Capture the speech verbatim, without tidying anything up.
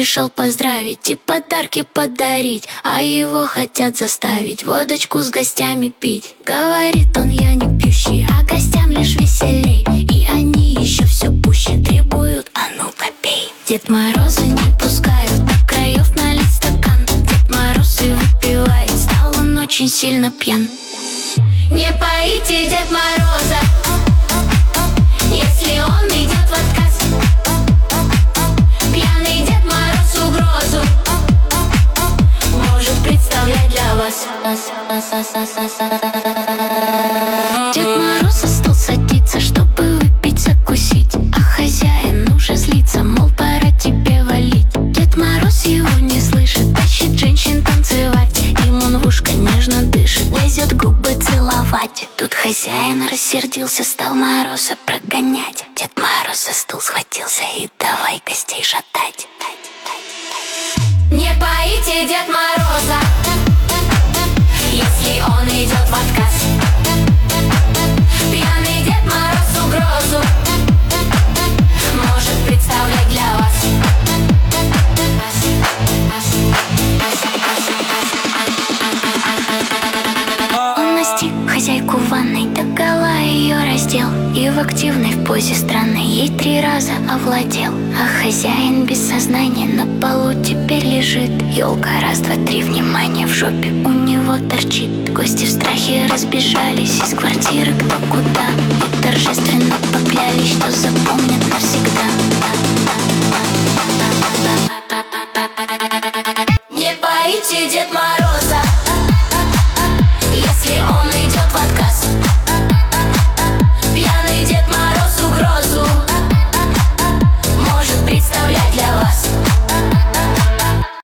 пришел поздравить и подарки подарить, а его хотят заставить водочку с гостями пить. Говорит он: я не пьющий, а гостям лишь веселей. И они еще все пуще требуют: а ну попей. Дед Мороза не пускают до краев налить стакан. Дед Мороз и выпивает, стал он очень сильно пьян. Не поите Дед Мороза, если он идет в отказ. Пьяный Дед Мороз угрозу может представлять для вас. Дед Мороз за стол садится, чтобы выпить, закусить, а хозяин уже злится, мол, пора тебе валить. Дед Мороз его не слышит, тащит женщин танцевать. Им он в ушко нежно дышит, лезет губы целовать. Тут хозяин рассердился, стал Мороза прогонять. Дед Мороз за стул схватился и давай гостей шатать. Не поите Дед Мороза, если он идет в отказ. Пьяный Дед Мороз угрозу может представлять для вас. Он настиг хозяйку в ванной, догола ее раздел и в активной в позе странной ей три раза овладел. А хозяин без сознания на полу теперь лежит. Ёлка раз, два, три, внимание, в жопе у него торчит. Гости в страхе разбежались из квартиры кто куда и торжественно поклялись, что запомнят навсегда.